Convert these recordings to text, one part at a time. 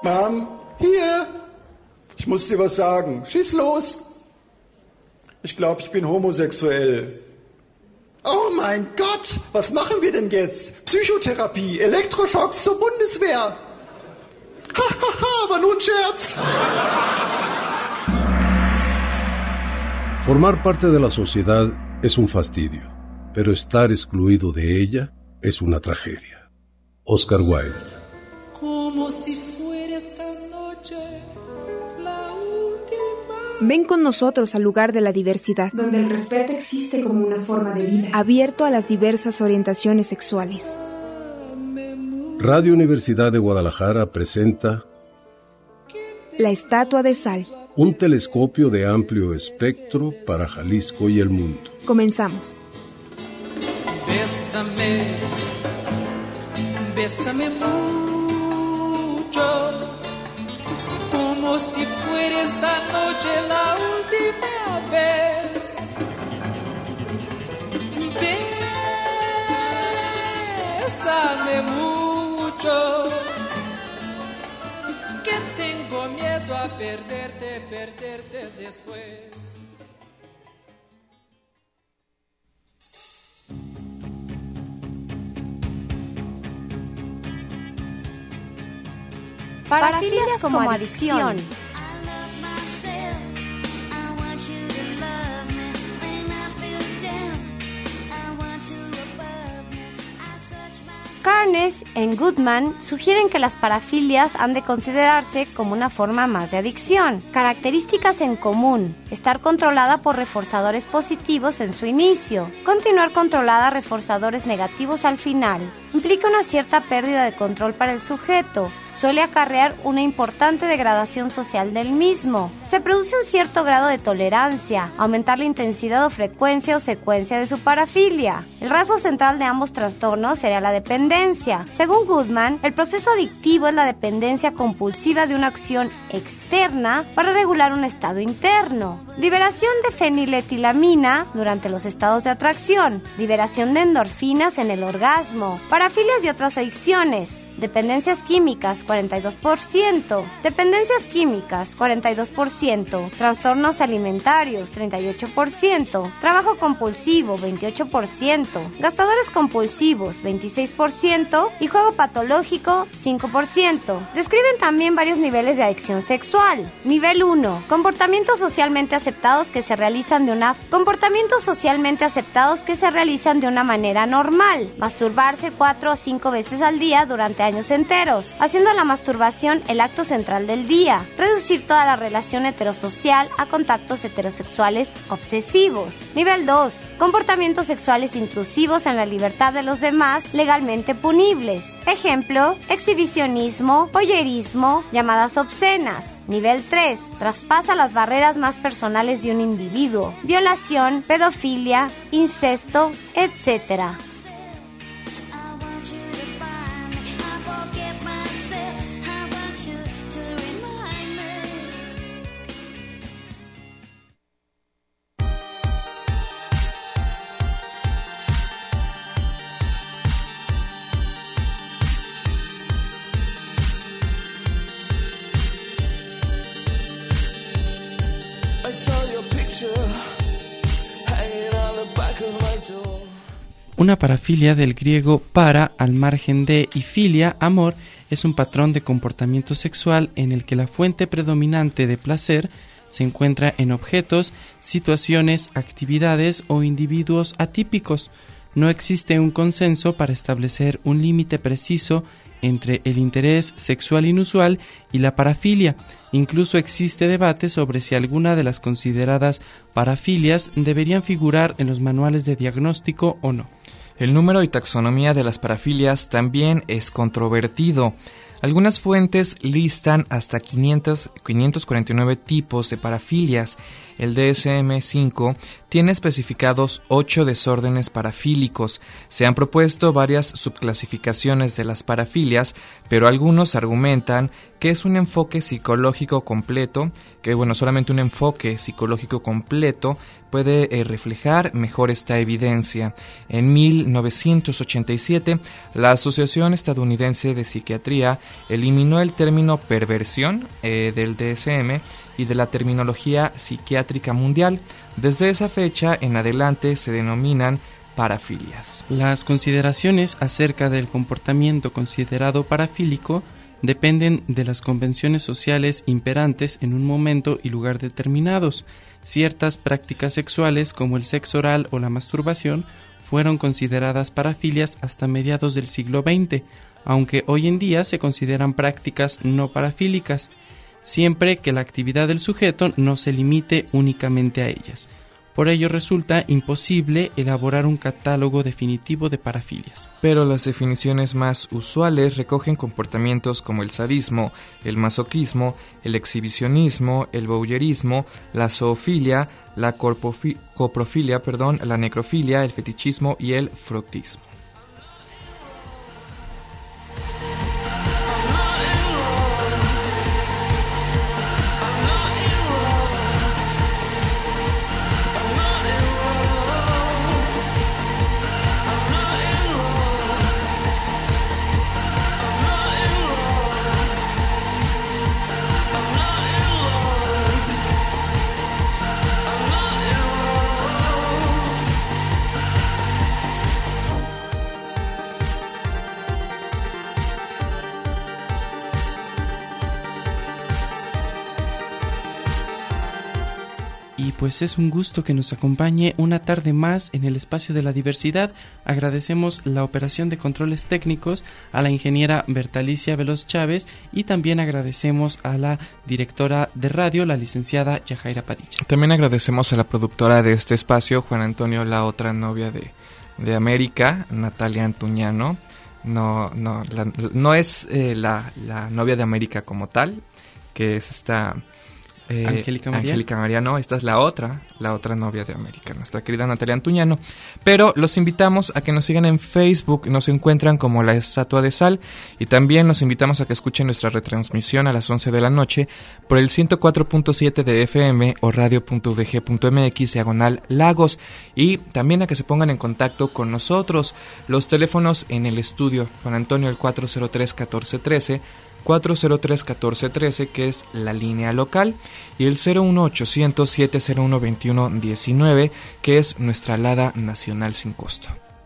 Mom, hier. Ich muss dir was sagen. Schieß los. Ich glaube, ich bin homosexuell. Oh mein Gott, was machen wir denn jetzt? Psychotherapie, Elektroschocks zur Bundeswehr. Hahaha, war nur ein Scherz. Formar parte de la sociedad es un fastidio, pero estar excluido de ella es una tragedia. Oscar Wilde. Como si fuera esta noche la última. Ven con nosotros al lugar de la diversidad, donde el respeto existe como una forma de vida, abierto a las diversas orientaciones sexuales. Radio Universidad de Guadalajara presenta La Estatua de Sal, un telescopio de amplio espectro para Jalisco y el mundo. Comenzamos. Bésame, bésame mucho, como si fuera esta noche la última vez. Bésame mucho, que tengo miedo a perderte después. Parafilias como adicción. Carnes en Goodman sugieren que las parafilias han de considerarse como una forma más de adicción. Características en común: estar controlada por reforzadores positivos en su inicio, continuar controlada a reforzadores negativos al final. Implica una cierta pérdida de control para el sujeto. Suele acarrear una importante degradación social del mismo. Se produce un cierto grado de tolerancia, aumentar la intensidad o frecuencia o secuencia de su parafilia. El rasgo central de ambos trastornos sería la dependencia. Según Goodman, el proceso adictivo es la dependencia compulsiva de una acción externa para regular un estado interno. Liberación de feniletilamina durante los estados de atracción. Liberación de endorfinas en el orgasmo. Parafilias y otras adicciones. Dependencias químicas, 42%. Dependencias químicas, 42%. Trastornos alimentarios, 38%. Trabajo compulsivo, 28%. Gastadores compulsivos, 26%. Y juego patológico, 5%. Describen también varios niveles de adicción sexual. Nivel 1. Comportamientos socialmente aceptados que se realizan de una manera normal. Masturbarse 4 o 5 veces al día durante años enteros, haciendo la masturbación el acto central del día. Reducir toda la relación heterosocial a contactos heterosexuales obsesivos. Nivel 2. Comportamientos sexuales intrusivos en la libertad de los demás legalmente punibles. Ejemplo: exhibicionismo, voyerismo, llamadas obscenas. Nivel 3. Traspasa las barreras más personales de un individuo. Violación, pedofilia, incesto, etc. Una parafilia, del griego para, al margen de, y filia, amor, es un patrón de comportamiento sexual en el que la fuente predominante de placer se encuentra en objetos, situaciones, actividades o individuos atípicos. No existe un consenso para establecer un límite preciso entre el interés sexual inusual y la parafilia. Incluso existe debate sobre si alguna de las consideradas parafilias deberían figurar en los manuales de diagnóstico o no. El número y taxonomía de las parafilias también es controvertido. Algunas fuentes listan hasta 549 tipos de parafilias. El DSM-5 tiene especificados 8 desórdenes parafílicos. Se han propuesto varias subclasificaciones de las parafilias, pero algunos argumentan que es un enfoque psicológico completo, que bueno, solamente un enfoque psicológico completo puede reflejar mejor esta evidencia. En 1987, la Asociación Estadounidense de Psiquiatría eliminó el término perversión del DSM y de la terminología psiquiátrica mundial. Desde esa fecha en adelante se denominan parafilias. Las consideraciones acerca del comportamiento considerado parafílico dependen de las convenciones sociales imperantes en un momento y lugar determinados. Ciertas prácticas sexuales como el sexo oral o la masturbación fueron consideradas parafilias hasta mediados del siglo XX, aunque hoy en día se consideran prácticas no parafílicas, siempre que la actividad del sujeto no se limite únicamente a ellas. Por ello resulta imposible elaborar un catálogo definitivo de parafilias. Pero las definiciones más usuales recogen comportamientos como el sadismo, el masoquismo, el exhibicionismo, el voyeurismo, la zoofilia, la coprofilia, la necrofilia, el fetichismo y el frotismo. Y pues es un gusto que nos acompañe una tarde más en el espacio de la diversidad. Agradecemos la operación de controles técnicos a la ingeniera Bertalicia Veloz Chávez y también agradecemos a la directora de radio, la licenciada Yajaira Padilla. También agradecemos a la productora de este espacio, Juan Antonio, la otra novia de América, Natalia Antuñano. No es la novia de América como tal, que es esta... Angélica María, no, esta es la otra novia de América, nuestra querida Natalia Antuñano. Pero los invitamos a que nos sigan en Facebook, nos encuentran como La Estatua de Sal, y también los invitamos a que escuchen nuestra retransmisión a las 11 de la noche por el 104.7 de FM o radio.udg.mx/Lagos, y también a que se pongan en contacto con nosotros. Los teléfonos en el estudio, Juan Antonio, el 403-1413, 403-1413, que es la línea local, y el 01800-701-2119, que es nuestra alada nacional sin costo.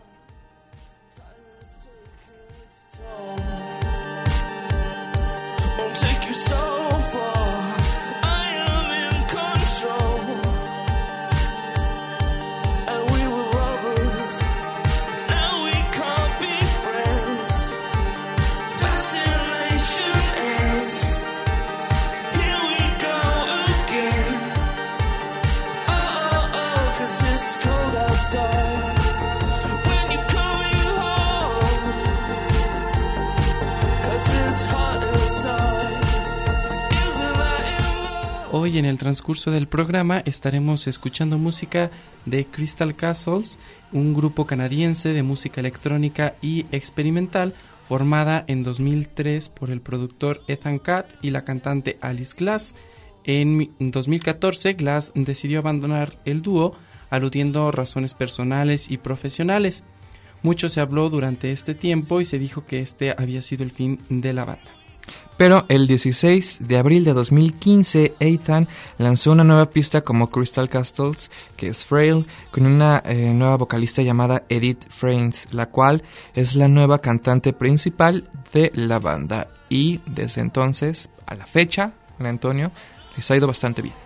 Hoy en el transcurso del programa estaremos escuchando música de Crystal Castles, un grupo canadiense de música electrónica y experimental formada en 2003 por el productor Ethan Katz y la cantante Alice Glass. En 2014 Glass decidió abandonar el dúo, aludiendo razones personales y profesionales. Mucho se habló durante este tiempo y se dijo que este había sido el fin de la banda. Pero el 16 de abril de 2015, Ethan lanzó una nueva pista como Crystal Castles, que es Frail, con una nueva vocalista llamada Edith Frains, la cual es la nueva cantante principal de la banda. Y desde entonces, a la fecha, Juan Antonio, les ha ido bastante bien.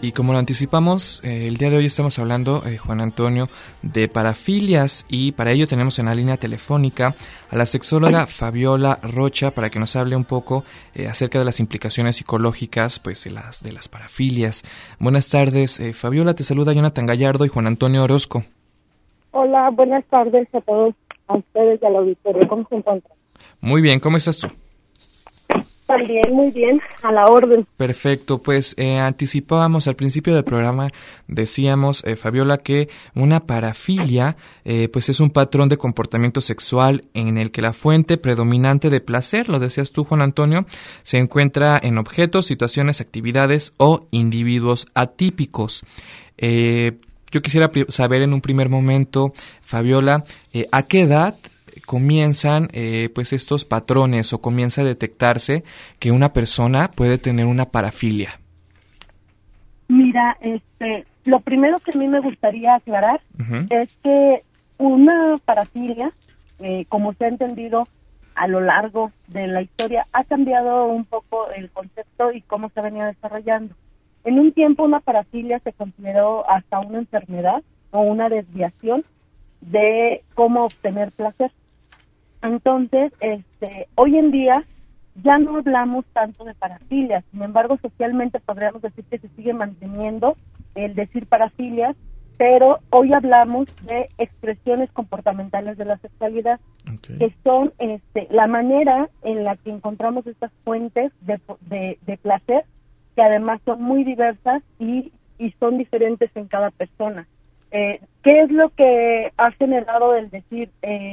Y como lo anticipamos, el día de hoy estamos hablando, Juan Antonio, de parafilias, y para ello tenemos en la línea telefónica a la sexóloga Fabiola Rocha para que nos hable un poco acerca de las implicaciones psicológicas pues de las parafilias. Buenas tardes, Fabiola, te saluda Jonathan Gallardo y Juan Antonio Orozco. Hola, buenas tardes a todos, a ustedes y al auditorio. ¿Cómo se encuentran? Muy bien, ¿cómo estás tú? También, muy bien, a la orden. Perfecto, pues anticipábamos al principio del programa, decíamos, Fabiola, que una parafilia pues es un patrón de comportamiento sexual en el que la fuente predominante de placer, lo decías tú, Juan Antonio, se encuentra en objetos, situaciones, actividades o individuos atípicos. Yo quisiera saber en un primer momento, Fabiola, ¿a qué edad comienzan pues estos patrones o comienza a detectarse que una persona puede tener una parafilia? Mira, lo primero que a mí me gustaría aclarar es que una parafilia, como se ha entendido a lo largo de la historia, ha cambiado un poco el concepto y cómo se ha venido desarrollando. En un tiempo una parafilia se consideró hasta una enfermedad o una desviación de cómo obtener placer. Entonces, hoy en día ya no hablamos tanto de parafilias, sin embargo, socialmente podríamos decir que se sigue manteniendo el decir parafilias, pero hoy hablamos de expresiones comportamentales de la sexualidad, que son la manera en la que encontramos estas fuentes de placer, que además son muy diversas y son diferentes en cada persona. ¿Qué es lo que ha generado el decir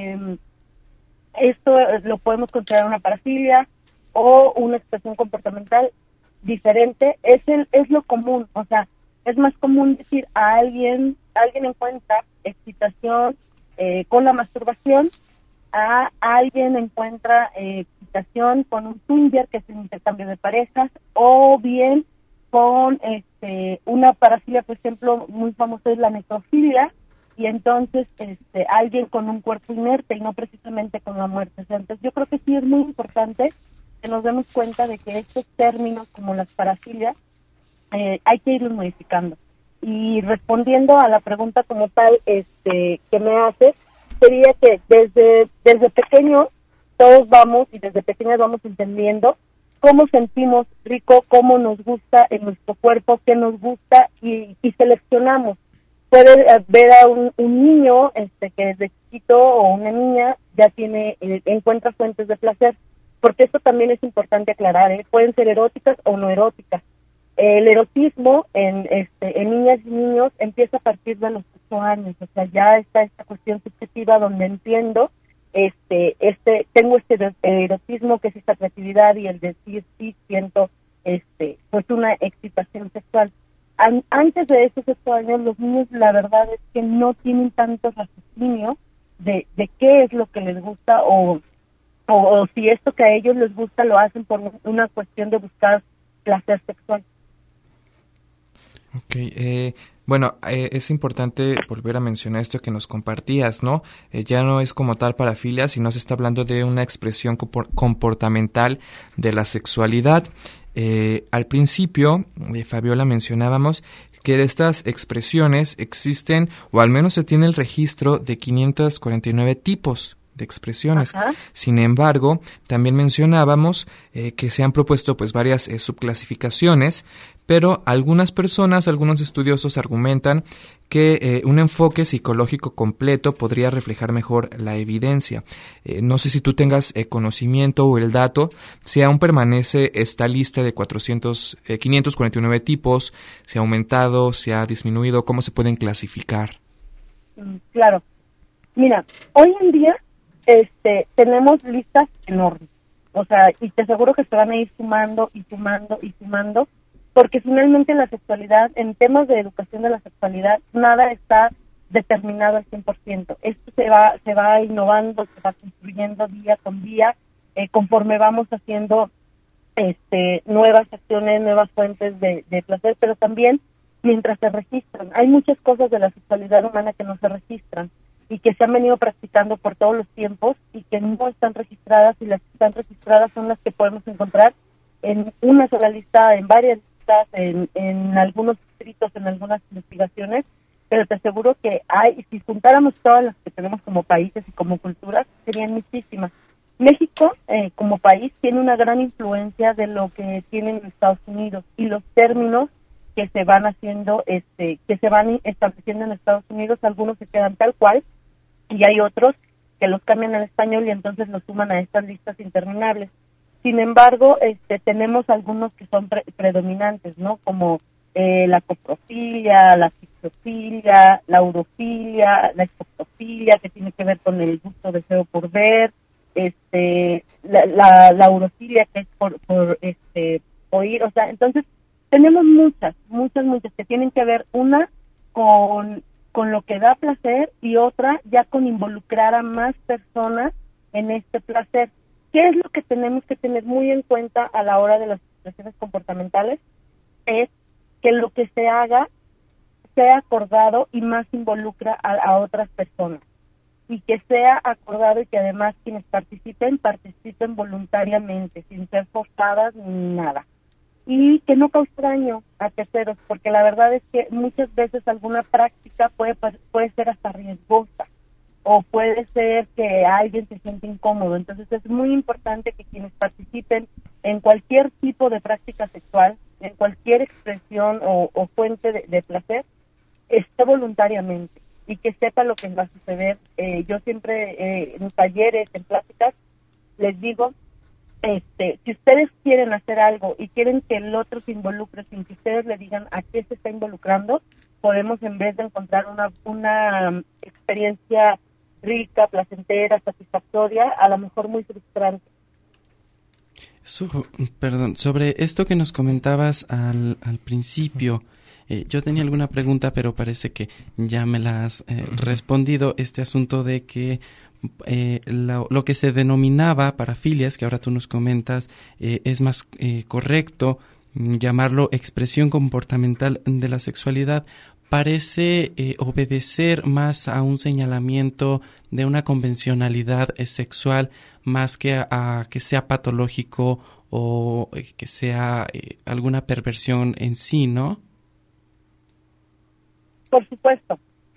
esto lo podemos considerar una parafilia o una expresión comportamental diferente? Es lo común, o sea, es más común decir a alguien encuentra excitación con la masturbación, a alguien encuentra excitación con un swinger, que es el intercambio de parejas, o bien con una parafilia, por ejemplo, muy famosa es la necrofilia, y entonces alguien con un cuerpo inerte y no precisamente con la muerte. O sea, entonces yo creo que sí es muy importante que nos demos cuenta de que estos términos como las parafilias hay que irlos modificando. Y respondiendo a la pregunta como tal que me haces, sería que desde pequeños todos vamos y desde pequeñas vamos entendiendo cómo sentimos rico, cómo nos gusta en nuestro cuerpo, qué nos gusta y seleccionamos. Puede ver a un niño que desde chiquito o una niña ya encuentra fuentes de placer, porque esto también es importante aclarar, pueden ser eróticas o no eróticas. El erotismo en niñas y niños empieza a partir de los 8 años, o sea, ya está esta cuestión subjetiva donde entiendo, tengo erotismo, que es esta creatividad y el decir sí siento, pues una excitación sexual. Antes de esos 8 años, los niños, la verdad es que no tienen tanto raciocinio de qué es lo que les gusta o si esto que a ellos les gusta lo hacen por una cuestión de buscar placer sexual. Ok, bueno, es importante volver a mencionar esto que nos compartías, ¿no? Ya no es como tal parafilia, sino se está hablando de una expresión comportamental de la sexualidad. Al principio, Fabiola, mencionábamos que de estas expresiones existen, o al menos se tiene el registro de 549 tipos de expresiones. Ajá. Sin embargo, también mencionábamos que se han propuesto pues varias subclasificaciones, pero algunas personas, algunos estudiosos argumentan que un enfoque psicológico completo podría reflejar mejor la evidencia. No sé si tú tengas conocimiento o el dato, si aún permanece esta lista de 549 tipos, si ha aumentado, si ha disminuido, ¿cómo se pueden clasificar? Claro. Mira, hoy en día tenemos listas enormes, o sea, y te aseguro que se van a ir sumando y sumando y sumando, porque finalmente la sexualidad, en temas de educación de la sexualidad, nada está determinado al 100%. Esto se va innovando, se va construyendo día con día, conforme vamos haciendo nuevas acciones, nuevas fuentes de placer, pero también mientras se registran. Hay muchas cosas de la sexualidad humana que no se registran y que se han venido practicando por todos los tiempos y que no están registradas, y las que están registradas son las que podemos encontrar en una sola lista, en varias vistas en algunos escritos, en algunas investigaciones, pero te aseguro que si juntáramos todas las que tenemos como países y como culturas, serían muchísimas. México, como país, tiene una gran influencia de lo que tienen en Estados Unidos, y los términos que se van haciendo, que se van estableciendo en Estados Unidos, algunos se quedan tal cual, y hay otros que los cambian al español y entonces los suman a estas listas interminables. Sin embargo, tenemos algunos que son predominantes, ¿no? Como la coprofilia, la sexofilia, la urofilia, la escopofilia, que tiene que ver con el gusto, deseo por ver, la urofilia, que es por oír. O sea, entonces tenemos muchas que tienen que ver, una con lo que da placer y otra ya con involucrar a más personas en este placer. ¿Qué es lo que tenemos que tener muy en cuenta a la hora de las expresiones comportamentales? Es que lo que se haga sea acordado y más involucra a otras personas, y que sea acordado y que además quienes participen voluntariamente, sin ser forzadas ni nada, y que no cause daño a terceros, porque la verdad es que muchas veces alguna práctica puede ser hasta riesgosa, o puede ser que alguien se siente incómodo. Entonces es muy importante que quienes participen en cualquier tipo de práctica sexual, en cualquier expresión o fuente de placer, esté voluntariamente y que sepa lo que va a suceder. Yo siempre en talleres, en pláticas, les digo, si ustedes quieren hacer algo y quieren que el otro se involucre sin que ustedes le digan a qué se está involucrando, podemos, en vez de encontrar una experiencia rica, placentera, satisfactoria, a lo mejor muy frustrante. Sobre esto que nos comentabas al principio, yo tenía alguna pregunta, pero parece que ya me la has respondido. Este asunto de que lo que se denominaba parafilias, que ahora tú nos comentas, es más correcto llamarlo expresión comportamental de la sexualidad, parece obedecer más a un señalamiento de una convencionalidad sexual, más que a que sea patológico o que sea alguna perversión en sí, ¿no? Por supuesto.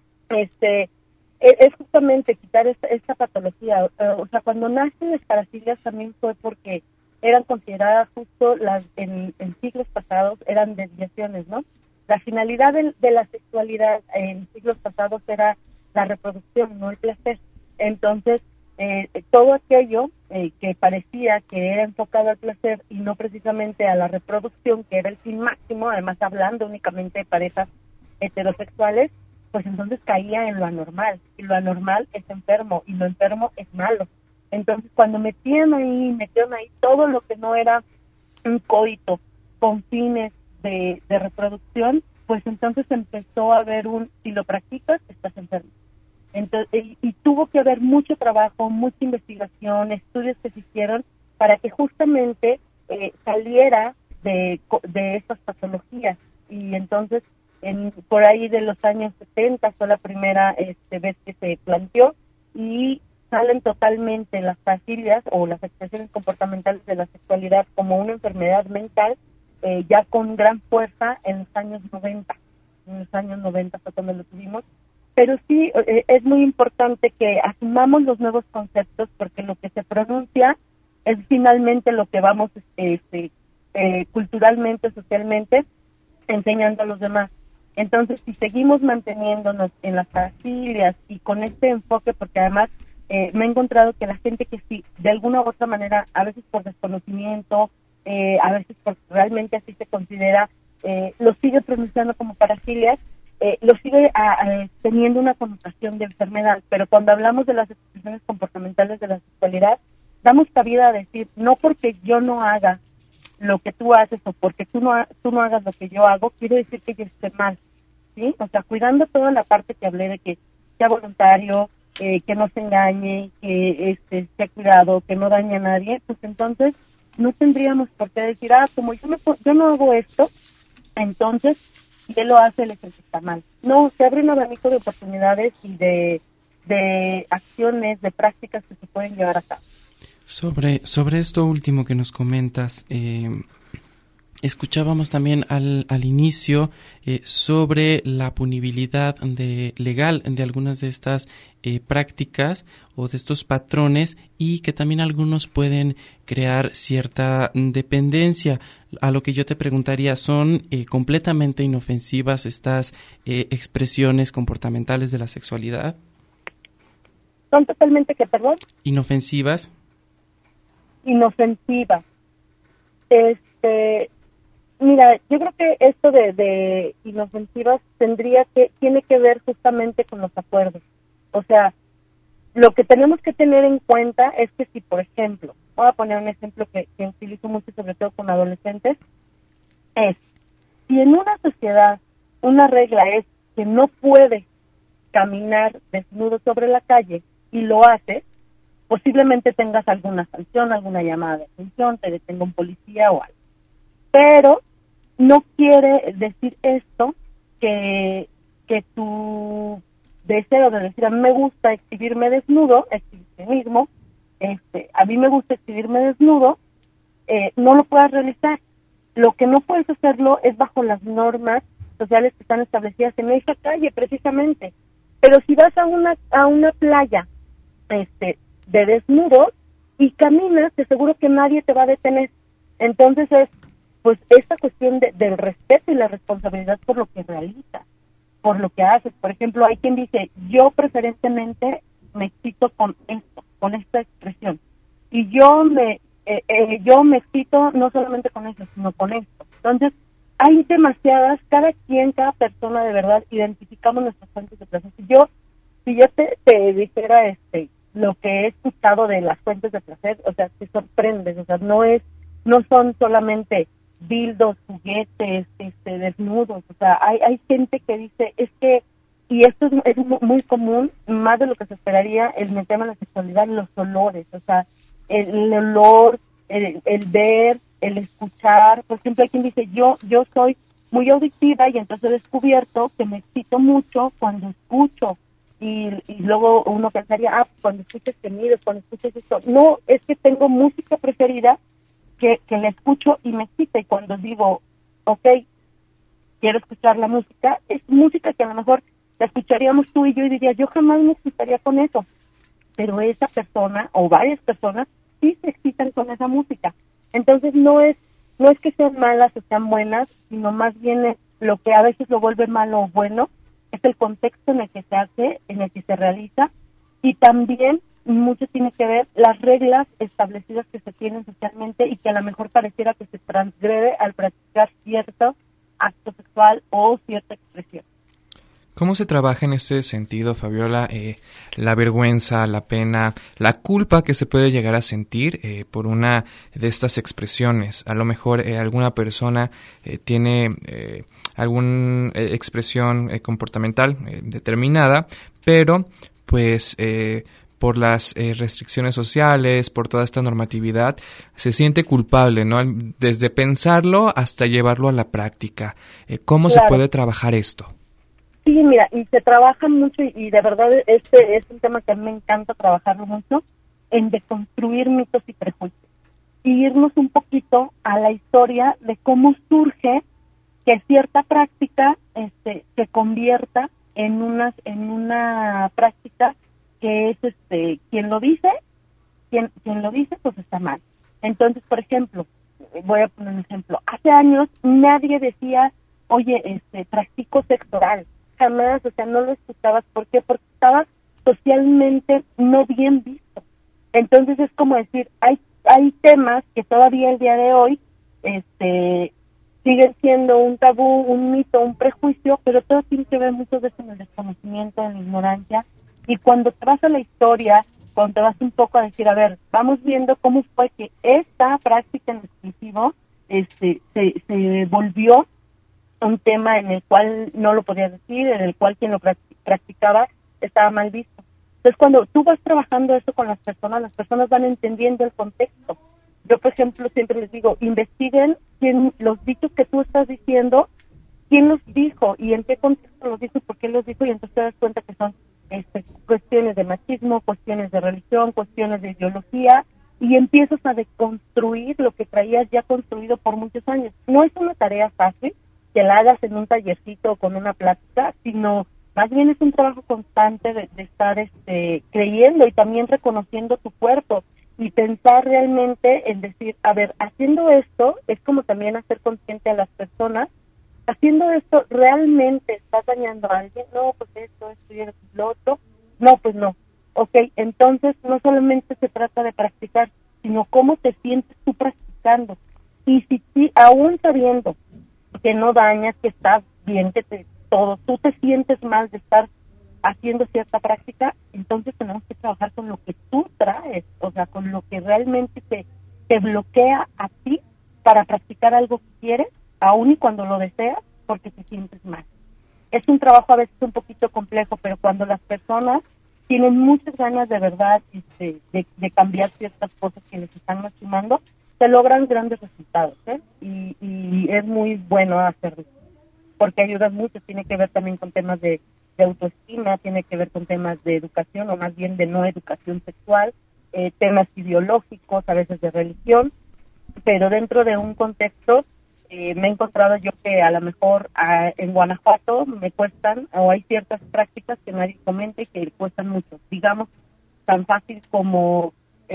Es justamente quitar esta patología. O sea, cuando nacen las parafilias también fue porque eran consideradas justo en siglos pasados, eran desviaciones, ¿no? La finalidad de la sexualidad en siglos pasados era la reproducción, no el placer. Entonces, todo aquello que parecía que era enfocado al placer y no precisamente a la reproducción, que era el fin máximo, además hablando únicamente de parejas heterosexuales, pues entonces caía en lo anormal, y lo anormal es enfermo, y lo enfermo es malo. Entonces, cuando metieron ahí todo lo que no era un coito con fines de reproducción, pues entonces empezó a haber si lo practicas, estás enfermo. Entonces, y tuvo que haber mucho trabajo, mucha investigación, estudios que se hicieron para que justamente saliera de estas patologías. Y entonces, por ahí de los años 70 fue la primera vez que se planteó, y salen totalmente las parafilias o las expresiones comportamentales de la sexualidad como una enfermedad mental, ya con gran fuerza en los años 90. En los años 90 fue cuando lo tuvimos. Pero sí, es muy importante que asumamos los nuevos conceptos, porque lo que se pronuncia es finalmente lo que vamos culturalmente, socialmente, enseñando a los demás. Entonces, si seguimos manteniéndonos en las parafilias y con este enfoque, porque además me he encontrado que la gente que sí, de alguna u otra manera, a veces por desconocimiento, a veces porque realmente así se considera, lo sigue pronunciando como parafilias, lo sigue teniendo una connotación de enfermedad. Pero cuando hablamos de las expresiones comportamentales de la sexualidad, damos cabida a decir, no porque yo no haga lo que tú haces o porque tú no hagas lo que yo hago, quiere decir que yo esté mal, ¿sí? O sea, cuidando toda la parte que hablé de que sea voluntario, que no se engañe, que sea cuidado, que no dañe a nadie, pues entonces no tendríamos por qué decir, como yo no hago esto, entonces si él lo hace, él es el que está mal. No, se abre un abanico de oportunidades y de acciones, de prácticas que se pueden llevar a cabo. Sobre esto último que nos comentas, escuchábamos también al inicio sobre la punibilidad legal de algunas de estas prácticas o de estos patrones, y que también algunos pueden crear cierta dependencia. A lo que yo te preguntaría, ¿son completamente inofensivas estas expresiones comportamentales de la sexualidad? ¿Son totalmente qué, perdón? Inofensivas. Inofensivas. Mira, yo creo que esto de inofensivas tiene que ver justamente con los acuerdos. O sea, lo que tenemos que tener en cuenta es que si, por ejemplo, voy a poner un ejemplo que utilizo mucho, sobre todo con adolescentes, es, si en una sociedad una regla es que no puede caminar desnudo sobre la calle y lo hace, posiblemente tengas alguna sanción, alguna llamada de atención, te detenga un policía o algo. Pero no quiere decir esto que tu deseo de decir, a mí me gusta exhibirme desnudo, exhibicionismo, a mí me gusta exhibirme desnudo, no lo puedas realizar. Lo que no puedes hacerlo es bajo las normas sociales que están establecidas en esa calle, precisamente. Pero si vas a una playa de desnudos y caminas, te aseguro que nadie te va a detener. Entonces es pues esta cuestión del respeto y la responsabilidad por lo que realizas, por lo que haces. Por ejemplo, hay quien dice, yo preferentemente me excito con esto, con esta expresión, y yo me excito no solamente con eso, sino con esto. Entonces hay demasiadas, cada persona de verdad identificamos nuestras fuentes de placer. Si yo te dijera lo que he escuchado de las fuentes de placer, o sea, te sorprendes. O sea, no son solamente dildos, juguetes, desnudos. O sea, hay gente que dice, es que, y esto es muy común, más de lo que se esperaría, el tema de la sexualidad, los olores. O sea, el olor, el ver, el escuchar. Por ejemplo, hay quien dice, yo soy muy auditiva y entonces he descubierto que me excito mucho cuando escucho. Y luego uno pensaría, cuando escuches sonidos, cuando escuches esto. No, es que tengo música preferida que la escucho y me excita. Y cuando digo, quiero escuchar la música, es música que a lo mejor la escucharíamos tú y yo y diría, yo jamás me excitaría con eso. Pero esa persona o varias personas sí se excitan con esa música. Entonces no es que sean malas o sean buenas, sino más bien lo que a veces lo vuelve malo o bueno es el contexto en el que se hace, en el que se realiza, y también mucho tiene que ver las reglas establecidas que se tienen socialmente y que a lo mejor pareciera que se transgrede al practicar cierto acto sexual o cierta expresión. ¿Cómo se trabaja en este sentido, Fabiola, la vergüenza, la pena, la culpa que se puede llegar a sentir por una de estas expresiones? A lo mejor alguna persona tiene alguna expresión comportamental determinada, pero pues por las restricciones sociales, por toda esta normatividad, se siente culpable, ¿no? Desde pensarlo hasta llevarlo a la práctica. ¿Cómo se puede trabajar esto? Sí, mira, y se trabaja mucho y de verdad este es un tema que a mí me encanta trabajarlo mucho, en deconstruir mitos y prejuicios. Y irnos un poquito a la historia de cómo surge que cierta práctica se convierta en una práctica que es quien lo dice pues está mal. Entonces, por ejemplo, voy a poner un ejemplo. Hace años nadie decía, oye, practico sexo oral. Jamás, o sea, no lo escuchabas. ¿Por qué? Porque estaba socialmente no bien visto. Entonces es como decir, hay temas que todavía el día de hoy siguen siendo un tabú, un mito, un prejuicio, pero todo tiene que ver mucho de eso en el desconocimiento, en la ignorancia. Y cuando te vas a la historia, cuando te vas un poco a decir, a ver, vamos viendo cómo fue que esta práctica en exclusivo se volvió un tema en el cual no lo podías decir, en el cual quien lo practicaba estaba mal visto. Entonces, cuando tú vas trabajando eso con las personas van entendiendo el contexto. Yo, por ejemplo, siempre les digo, investiguen los dichos que tú estás diciendo, quién los dijo y en qué contexto los dijo y por qué los dijo, y entonces te das cuenta que son cuestiones de machismo, cuestiones de religión, cuestiones de ideología, y empiezas a deconstruir lo que traías ya construido por muchos años. No es una tarea fácil que la hagas en un tallercito o con una plática, sino más bien es un trabajo constante de estar creyendo y también reconociendo tu cuerpo y pensar realmente en decir, a ver, haciendo esto es como también hacer consciente a las personas, haciendo esto realmente estás dañando a alguien, no, pues esto y lo otro, no, pues no. Ok, entonces no solamente se trata de practicar, sino cómo te sientes tú practicando. Y si aún sabiendo que no dañas, que estás bien, tú te sientes mal de estar haciendo cierta práctica, entonces tenemos que trabajar con lo que tú traes, o sea, con lo que realmente te bloquea a ti para practicar algo que quieres, aún y cuando lo deseas, porque te sientes mal. Es un trabajo a veces un poquito complejo, pero cuando las personas tienen muchas ganas de verdad de cambiar ciertas cosas que les están lastimando, se logran grandes resultados, y es muy bueno hacerlo, porque ayuda mucho. Tiene que ver también con temas de autoestima, tiene que ver con temas de educación, o más bien de no educación sexual, temas ideológicos, a veces de religión, pero dentro de un contexto me he encontrado yo que a lo mejor en Guanajuato me cuestan, o hay ciertas prácticas que nadie comenta y que cuestan mucho, digamos, tan fácil como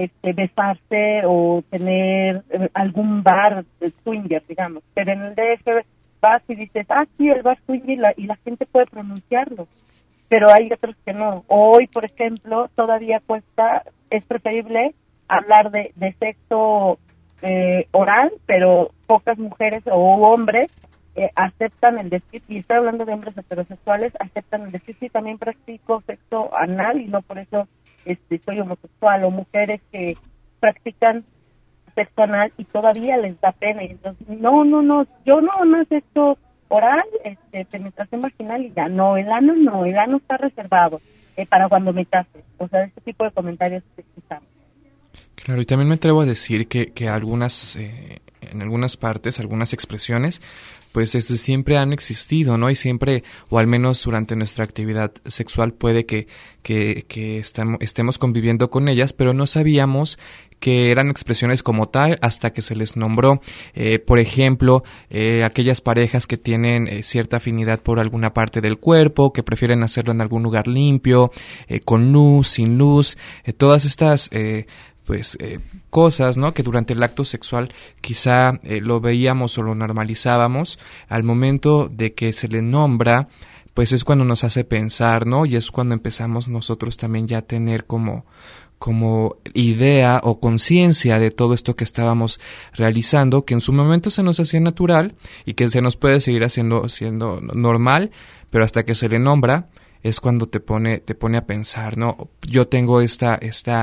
besarse o tener algún bar de swinger, digamos, pero en el DF vas y dices, sí, el bar swinger, y la gente puede pronunciarlo, pero hay otros que no. Hoy, por ejemplo, todavía es preferible hablar de sexo oral, pero pocas mujeres o hombres aceptan el decir, y estoy hablando de hombres heterosexuales, aceptan el decir, sí, también practico sexo anal y no por eso soy homosexual, o mujeres que practican sexo anal y todavía les da pena, y entonces, no, yo no sexo oral, penetración vaginal y ya, no, el ano está reservado para cuando me case, o sea, este tipo de comentarios que escuchamos. Claro, y también me atrevo a decir que algunas, en algunas partes, algunas expresiones, pues desde siempre han existido, ¿no? Y siempre, o al menos durante nuestra actividad sexual, puede que estemos conviviendo con ellas, pero no sabíamos que eran expresiones como tal hasta que se les nombró. Por ejemplo, aquellas parejas que tienen cierta afinidad por alguna parte del cuerpo, que prefieren hacerlo en algún lugar limpio, con luz, sin luz, todas estas cosas, ¿no? Que durante el acto sexual quizá lo veíamos o lo normalizábamos. Al momento de que se le nombra, pues es cuando nos hace pensar, ¿no? Y es cuando empezamos nosotros también ya a tener como idea o conciencia de todo esto que estábamos realizando, que en su momento se nos hacía natural y que se nos puede seguir siendo normal, pero hasta que se le nombra es cuando te pone a pensar, ¿no? Yo tengo esta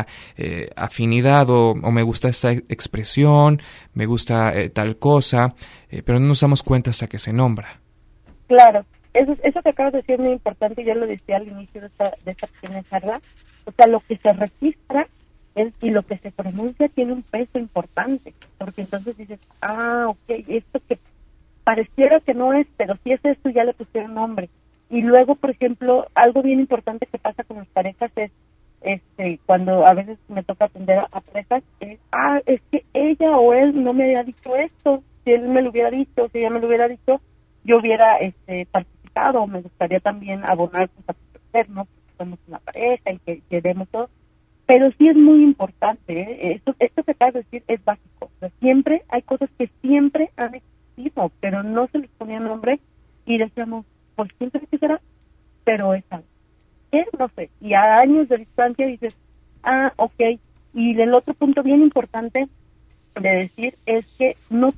afinidad o me gusta esta expresión, me gusta tal cosa, pero no nos damos cuenta hasta que se nombra. Claro, eso que acabas de decir es muy importante, yo lo decía al inicio de esta pequeña charla. O sea, lo que se registra y lo que se pronuncia tiene un peso importante, porque entonces dices, ok, esto que pareciera que no es, pero si es esto, ya le pusieron nombre. Y luego, por ejemplo, algo bien importante que pasa con las parejas es, cuando a veces me toca atender a parejas, es que ella o él no me había dicho esto. Si él me lo hubiera dicho, si ella me lo hubiera dicho, yo hubiera participado. Me gustaría también abonar pues, a proteger, ¿no? Porque somos una pareja y que queremos todo. Pero sí es muy importante, esto que acabas de decir es básico. O sea, siempre hay cosas que siempre han existido, pero no se les ponía nombre y decíamos, pues siempre que será, pero es algo. No sé, y a años de distancia dices, ok. Y el otro punto bien importante de decir es que no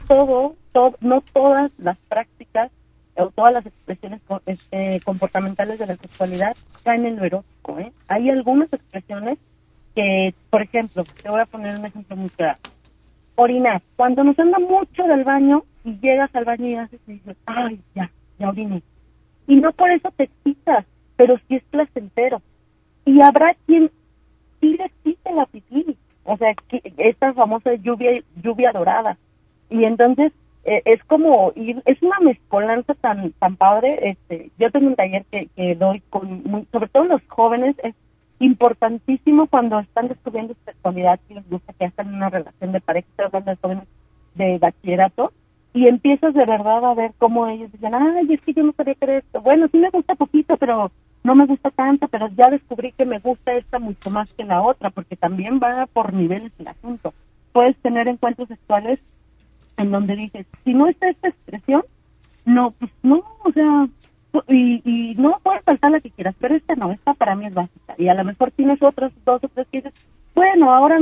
todas las prácticas o todas las expresiones comportamentales de la sexualidad caen en lo erótico, Hay algunas expresiones que, por ejemplo, te voy a poner un ejemplo muy claro. Orinar. Cuando nos anda mucho del baño y llegas al baño y haces y dices, ya oriné. Y no por eso te excitas, pero sí es placentero. Y habrá quien sí le excite la pipí, o sea, esta famosa lluvia dorada. Y entonces es como es una mezcolanza tan padre. Yo tengo un taller que doy sobre todo los jóvenes, es importantísimo cuando están descubriendo su sexualidad, si les gusta que estén en una relación de pareja, estoy hablando de jóvenes de bachillerato, y empiezas de verdad a ver cómo ellos dicen, ay, es que yo no sabía que era esto. Bueno, sí me gusta poquito, pero no me gusta tanto, pero ya descubrí que me gusta esta mucho más que la otra, porque también va por niveles el asunto. Puedes tener encuentros sexuales en donde dices, si no está esta expresión, no, pues no, o sea, y no puede faltar la que quieras, pero esta no, esta para mí es básica. Y a lo mejor tienes otras 2 o 3 que dices, bueno, ahora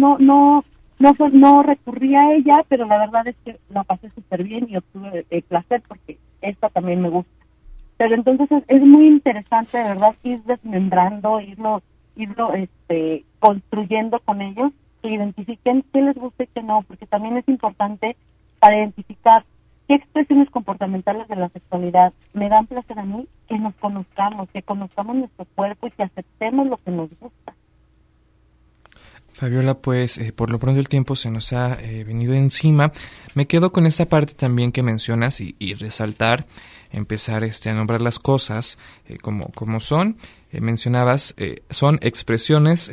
no recurrí a ella, pero la verdad es que la pasé súper bien y obtuve placer porque esta también me gusta. Pero entonces es muy interesante, de verdad, ir desmembrando, irlo construyendo con ellos, que identifiquen qué les gusta y qué no, porque también es importante para identificar qué expresiones comportamentales de la sexualidad me dan placer a mí, que nos conozcamos, que conozcamos nuestro cuerpo y que aceptemos lo que nos gusta. Fabiola, pues por lo pronto el tiempo se nos ha venido encima. Me quedo con esta parte también que mencionas y resaltar, empezar a nombrar las cosas como son. Mencionabas, son expresiones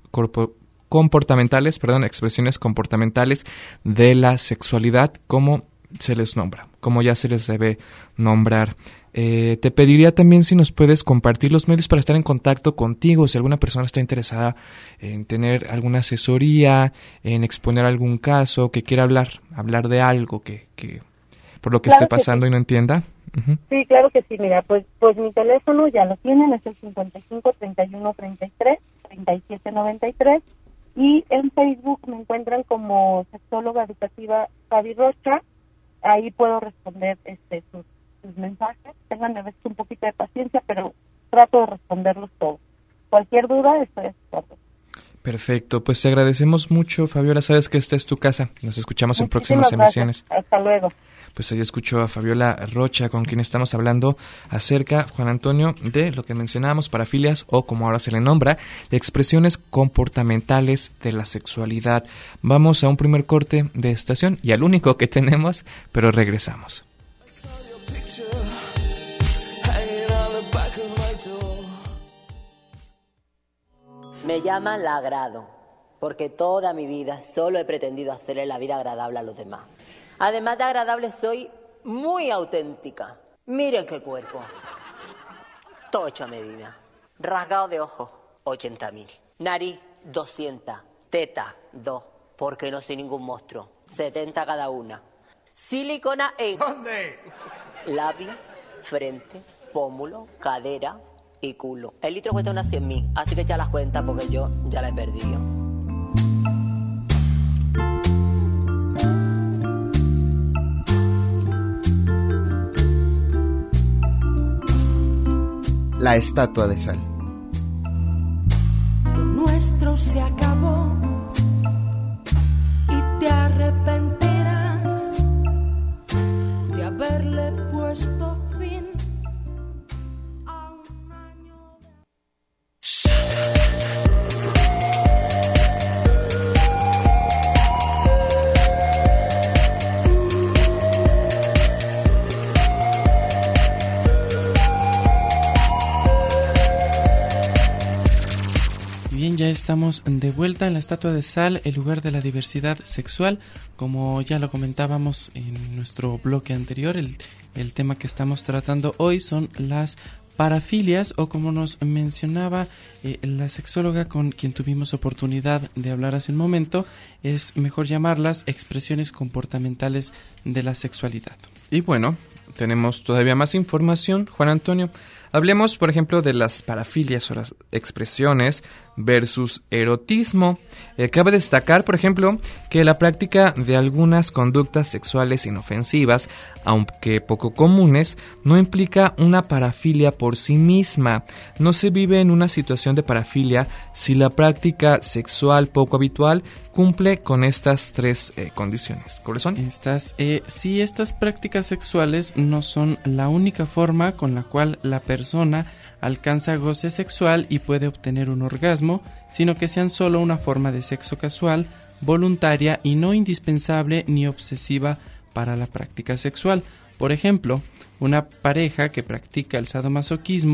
expresiones comportamentales de la sexualidad, como se les nombra, como ya se les debe nombrar. Te pediría también si nos puedes compartir los medios para estar en contacto contigo, si alguna persona está interesada en tener alguna asesoría, en exponer algún caso, que quiera hablar de algo que por lo que esté pasando y no entienda. Uh-huh. Sí, claro que sí, mira, pues mi teléfono ya lo tienen, es el 55 31 33 37 93, y en Facebook me encuentran como sexóloga educativa Fabi Rocha. Ahí puedo responder sus mensajes. Tengan a veces un poquito de paciencia, pero trato de responderlos todos. Cualquier duda, estoy a sus órdenes. Perfecto, pues te agradecemos mucho, Fabiola. Sabes que esta es tu casa. Nos escuchamos en próximas emisiones. Hasta luego. Pues ahí escucho a Fabiola Rocha, con quien estamos hablando acerca, Juan Antonio, de lo que mencionábamos, parafilias, o como ahora se le nombra, de expresiones comportamentales de la sexualidad. Vamos a un primer corte de estación, y al único que tenemos, pero regresamos. Me llaman la agrado, porque toda mi vida solo he pretendido hacerle la vida agradable a los demás. Además de agradable, soy muy auténtica. Miren qué cuerpo. Todo hecho a medida. Rasgado de ojos, 80.000. Nariz, 200. Teta, 2. Porque no soy ningún monstruo. 70 cada una. Silicona en... ¿Dónde? Labio, frente, pómulo, cadera y culo. El litro cuesta unas 100.000, así que echa las cuentas porque yo ya la he perdido. La estatua de sal. Lo nuestro se acabó y te arrepentirás de haberle puesto fin a un año de... Bien, ya estamos de vuelta en la Estatua de Sal, el lugar de la diversidad sexual. Como ya lo comentábamos en nuestro bloque anterior, el tema que estamos tratando hoy son las parafilias, o como nos mencionaba la sexóloga con quien tuvimos oportunidad de hablar hace un momento, es mejor llamarlas expresiones comportamentales de la sexualidad. Y bueno, tenemos todavía más información, Juan Antonio. Hablemos, por ejemplo, de las parafilias o las expresiones versus erotismo. Cabe destacar, por ejemplo, que la práctica de algunas conductas sexuales inofensivas, aunque poco comunes, no implica una parafilia por sí misma. No se vive en una situación de parafilia si la práctica sexual poco habitual cumple con estas tres condiciones. ¿Cuáles son? Si estas prácticas sexuales no son la única forma con la cual la persona alcanza goce sexual y puede obtener un orgasmo, sino que sean solo una forma de sexo casual, voluntaria y no indispensable ni obsesiva para la práctica sexual. Por ejemplo, una pareja que practica el sadomasoquismo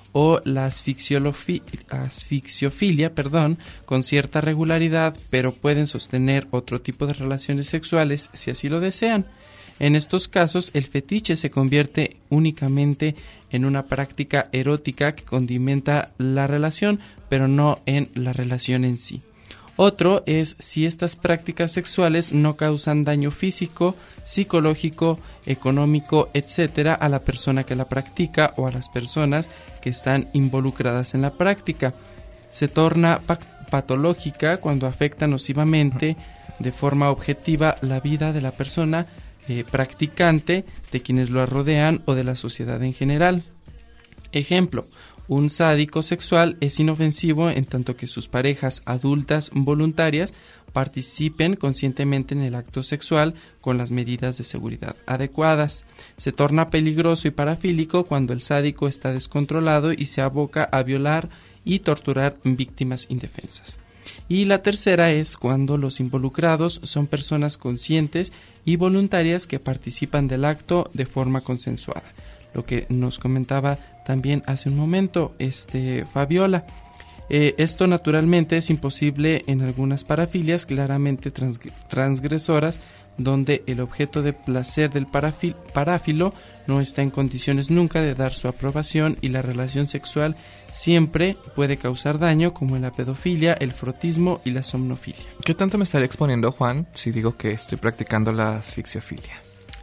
o la asfixiofilia, con cierta regularidad, pero pueden sostener otro tipo de relaciones sexuales si así lo desean. En estos casos, el fetiche se convierte únicamente en una práctica erótica que condimenta la relación, pero no en la relación en sí. Otro es si estas prácticas sexuales no causan daño físico, psicológico, económico, etc. a la persona que la practica o a las personas que están involucradas en la práctica. Se torna patológica cuando afecta nocivamente de forma objetiva la vida de la persona practicante, de quienes lo rodean o de la sociedad en general. Ejemplo: un sádico sexual es inofensivo en tanto que sus parejas adultas voluntarias participen conscientemente en el acto sexual con las medidas de seguridad adecuadas. Se torna peligroso y parafílico cuando el sádico está descontrolado y se aboca a violar y torturar víctimas indefensas. Y la tercera es cuando los involucrados son personas conscientes y voluntarias que participan del acto de forma consensuada. Lo que nos comentaba también hace un momento Fabiola. Esto naturalmente es imposible en algunas parafilias claramente transgresoras, donde el objeto de placer del paráfilo no está en condiciones nunca de dar su aprobación y la relación sexual siempre puede causar daño, como en la pedofilia, el frotismo y la somnofilia. ¿Qué tanto me estaré exponiendo, Juan, si digo que estoy practicando la asfixiofilia?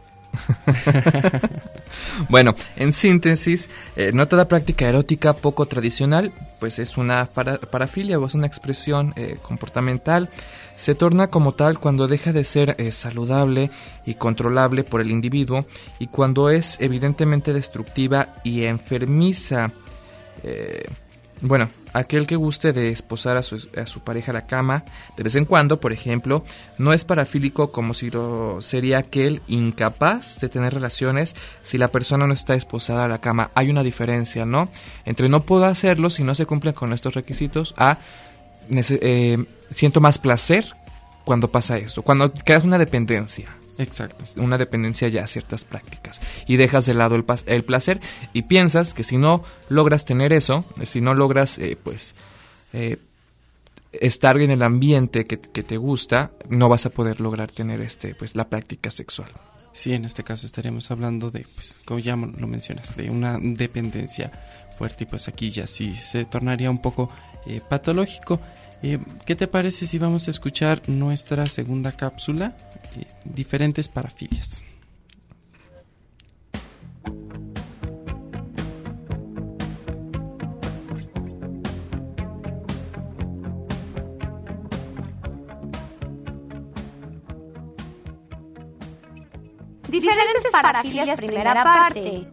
Bueno, en síntesis, no toda práctica erótica poco tradicional pues es una parafilia o es una expresión comportamental. Se torna como tal cuando deja de ser saludable y controlable por el individuo y cuando es evidentemente destructiva y enfermiza. Bueno, aquel que guste de esposar a su pareja a la cama de vez en cuando, por ejemplo, no es parafílico como si lo sería aquel incapaz de tener relaciones si la persona no está esposada a la cama. Hay una diferencia, ¿no? Entre no puedo hacerlo si no se cumplen con estos requisitos a siento más placer cuando pasa esto, cuando creas una dependencia. Exacto. Una dependencia ya a ciertas prácticas. Y dejas de lado el placer y piensas que si no logras tener eso, si no logras estar en el ambiente que te gusta, no vas a poder lograr tener la práctica sexual. Sí, en este caso estaríamos hablando de, como ya lo mencionas, de una dependencia fuerte, y pues aquí ya sí se tornaría un poco patológico. ¿Qué te parece si vamos a escuchar nuestra segunda cápsula? Diferentes parafilias. Diferentes parafilias, primera parte.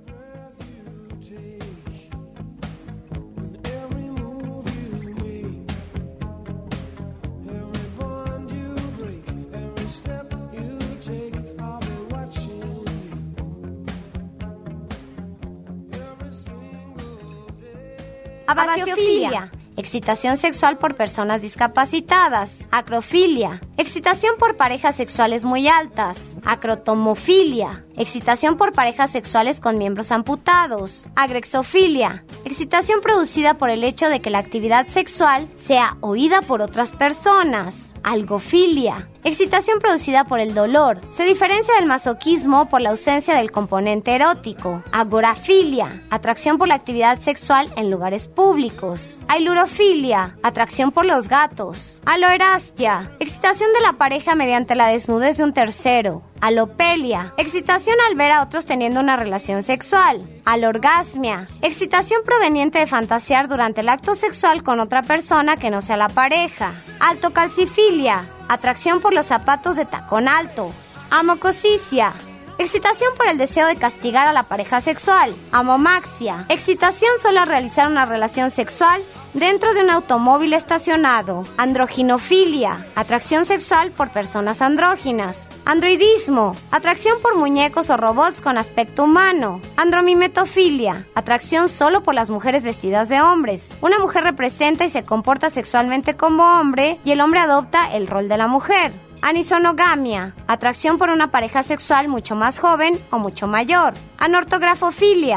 Abasiofilia, excitación sexual por personas discapacitadas. Acrofilia, excitación por parejas sexuales muy altas. Acrotomofilia, excitación por parejas sexuales con miembros amputados. Agrexofilia, excitación producida por el hecho de que la actividad sexual sea oída por otras personas. Algofilia, excitación producida por el dolor. Se diferencia del masoquismo por la ausencia del componente erótico. Agorafilia, atracción por la actividad sexual en lugares públicos. Ailurofilia, atracción por los gatos. Aloerastia, excitación de la pareja mediante la desnudez de un tercero. Alopelia, excitación al ver a otros teniendo una relación sexual. Alorgasmia, excitación proveniente de fantasear durante el acto sexual con otra persona que no sea la pareja. Altocalcifilia, atracción por los zapatos de tacón alto. Amocosicia, excitación por el deseo de castigar a la pareja sexual. Amomaxia, excitación solo al realizar una relación sexual dentro de un automóvil estacionado. Androginofilia, atracción sexual por personas andróginas. Androidismo, atracción por muñecos o robots con aspecto humano. Andromimetofilia, atracción solo por las mujeres vestidas de hombres. Una mujer representa y se comporta sexualmente como hombre y el hombre adopta el rol de la mujer. Anisonogamia, atracción por una pareja sexual mucho más joven o mucho mayor. Anortografofilia,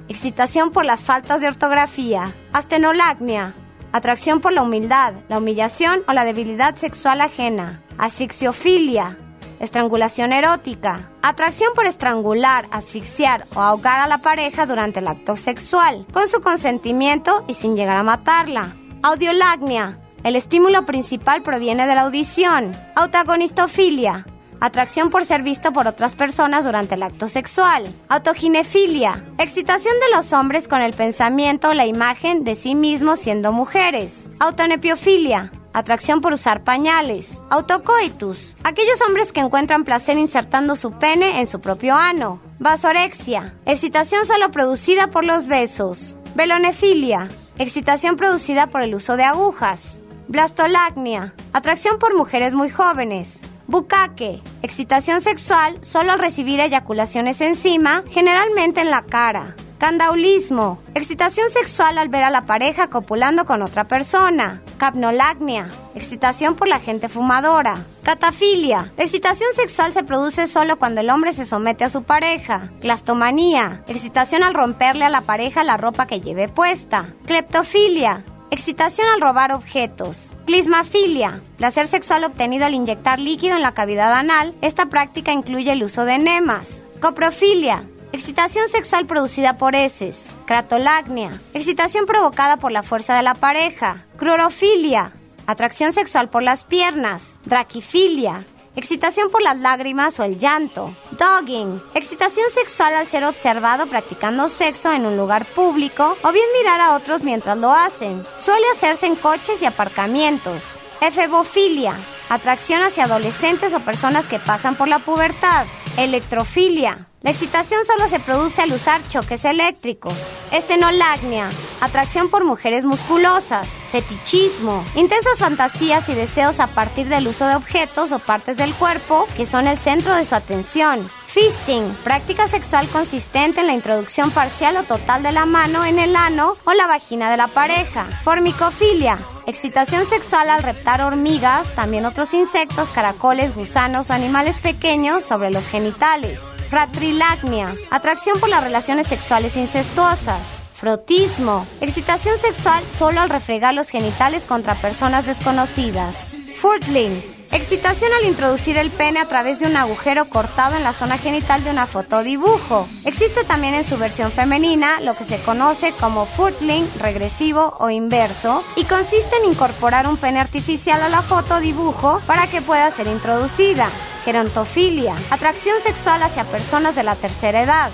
excitación por las faltas de ortografía. Astenolagnia, atracción por la humildad, la humillación o la debilidad sexual ajena. Asfixiofilia, estrangulación erótica, atracción por estrangular, asfixiar o ahogar a la pareja durante el acto sexual, con su consentimiento y sin llegar a matarla. Audiolagnia, el estímulo principal proviene de la audición. Autagonistofilia, atracción por ser visto por otras personas durante el acto sexual. Autoginefilia, excitación de los hombres con el pensamiento o la imagen de sí mismos siendo mujeres. Autonepiofilia, atracción por usar pañales. Autocoitus, aquellos hombres que encuentran placer insertando su pene en su propio ano. Vasorexia, excitación solo producida por los besos. Velonefilia, excitación producida por el uso de agujas. Blastolagnia, atracción por mujeres muy jóvenes. Bucaque, excitación sexual solo al recibir eyaculaciones encima, generalmente en la cara. Candaulismo, excitación sexual al ver a la pareja copulando con otra persona. Capnolagnia, excitación por la gente fumadora. Catafilia, la excitación sexual se produce solo cuando el hombre se somete a su pareja. Clastomanía, excitación al romperle a la pareja la ropa que lleve puesta. Cleptofilia, excitación al robar objetos. Clismafilia, placer sexual obtenido al inyectar líquido en la cavidad anal. Esta práctica incluye el uso de enemas. Coprofilia, excitación sexual producida por heces. Cratolagnia, excitación provocada por la fuerza de la pareja. Cruorofilia, atracción sexual por las piernas. Draquifilia, excitación por las lágrimas o el llanto. Dogging, excitación sexual al ser observado practicando sexo en un lugar público o bien mirar a otros mientras lo hacen. Suele hacerse en coches y aparcamientos. Efebofilia, atracción hacia adolescentes o personas que pasan por la pubertad. Electrofilia, la excitación solo se produce al usar choques eléctricos. Estenolagnia, atracción por mujeres musculosas. Fetichismo, intensas fantasías y deseos a partir del uso de objetos o partes del cuerpo que son el centro de su atención. Fisting, práctica sexual consistente en la introducción parcial o total de la mano en el ano o la vagina de la pareja. Formicofilia, excitación sexual al reptar hormigas, también otros insectos, caracoles, gusanos o animales pequeños sobre los genitales. Fratrilagnia, atracción por las relaciones sexuales incestuosas. Frotismo, excitación sexual solo al refregar los genitales contra personas desconocidas. Furtling, excitación al introducir el pene a través de un agujero cortado en la zona genital de una foto o dibujo. Existe también en su versión femenina lo que se conoce como furtling regresivo o inverso y consiste en incorporar un pene artificial a la foto o dibujo para que pueda ser introducida. Gerontofilia, atracción sexual hacia personas de la tercera edad.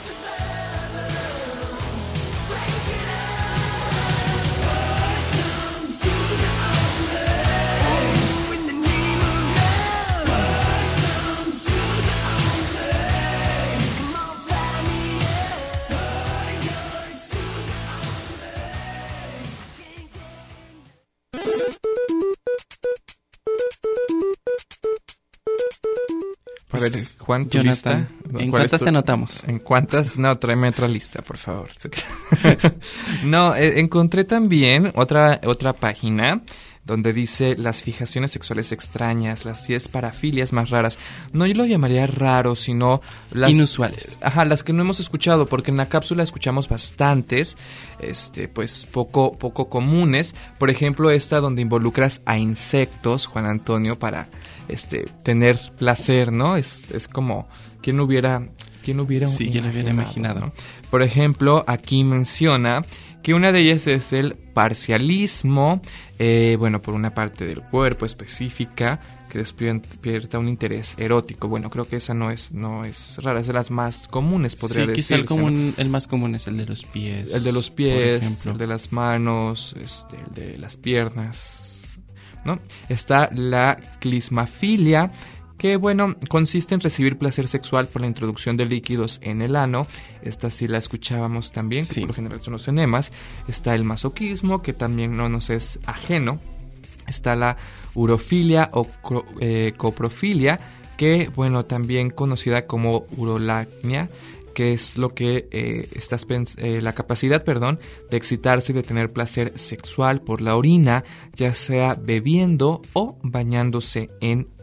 A ver, Juan, ¿tu Jonathan, lista? ¿en cuántas te anotamos? ¿En cuántas? No, tráeme otra lista, por favor. No, encontré también otra página donde dice las fijaciones sexuales extrañas, las 10 parafilias más raras. No, yo lo llamaría raro, sino las inusuales. Ajá, las que no hemos escuchado, porque en la cápsula escuchamos bastantes, pues poco comunes. Por ejemplo, esta donde involucras a insectos, Juan Antonio, para tener placer, ¿no? Es como ¿quién hubiera sí, yo lo hubiera imaginado, ¿no? Por ejemplo, aquí menciona que una de ellas es el parcialismo, por una parte del cuerpo específica que despierta un interés erótico. Bueno, creo que esa no es rara, es de las más comunes, podría decirse. Sí, quizá el más común es el de los pies. El de los pies, el de las manos, el de las piernas, ¿no? Está la clismafilia, que consiste en recibir placer sexual por la introducción de líquidos en el ano. Esta sí la escuchábamos también, que por lo general son los enemas. Está el masoquismo, que también no nos es ajeno. Está la urofilia o coprofilia, que también conocida como urolagnia, que es lo que la capacidad, de excitarse y de tener placer sexual por la orina, ya sea bebiendo o bañándose en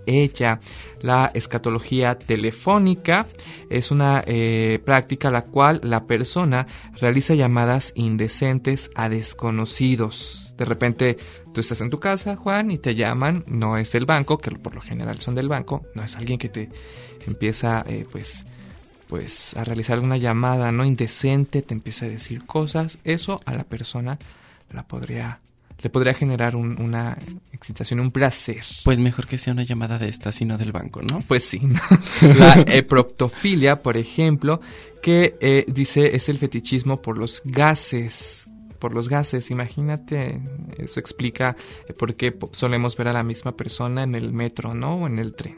ella. La escatología telefónica es una práctica la cual la persona realiza llamadas indecentes a desconocidos. De repente tú estás en tu casa, Juan, y te llaman, no es del banco, que por lo general son del banco, no es alguien que te empieza pues a realizar una llamada no indecente, te empieza a decir cosas. Eso a la persona le podría generar una excitación, un placer. Pues mejor que sea una llamada de esta, sino del banco, ¿no? Pues sí. La eproctofilia, por ejemplo, que dice es el fetichismo por los gases. Por los gases, imagínate, eso explica por qué solemos ver a la misma persona en el metro, ¿no? O en el tren.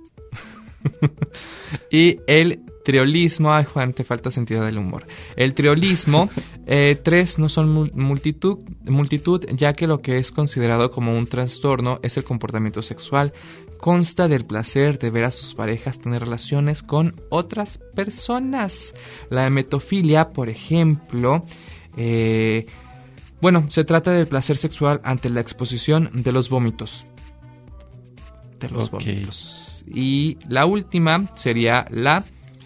Y el triolismo, ay Juan, te falta sentido del humor. El triolismo, 3 no son multitud, ya que lo que es considerado como un trastorno es el comportamiento sexual. Consta del placer de ver a sus parejas tener relaciones con otras personas. La emetofilia, por ejemplo, se trata del placer sexual ante la exposición de los vómitos. Vómitos. Y la última sería la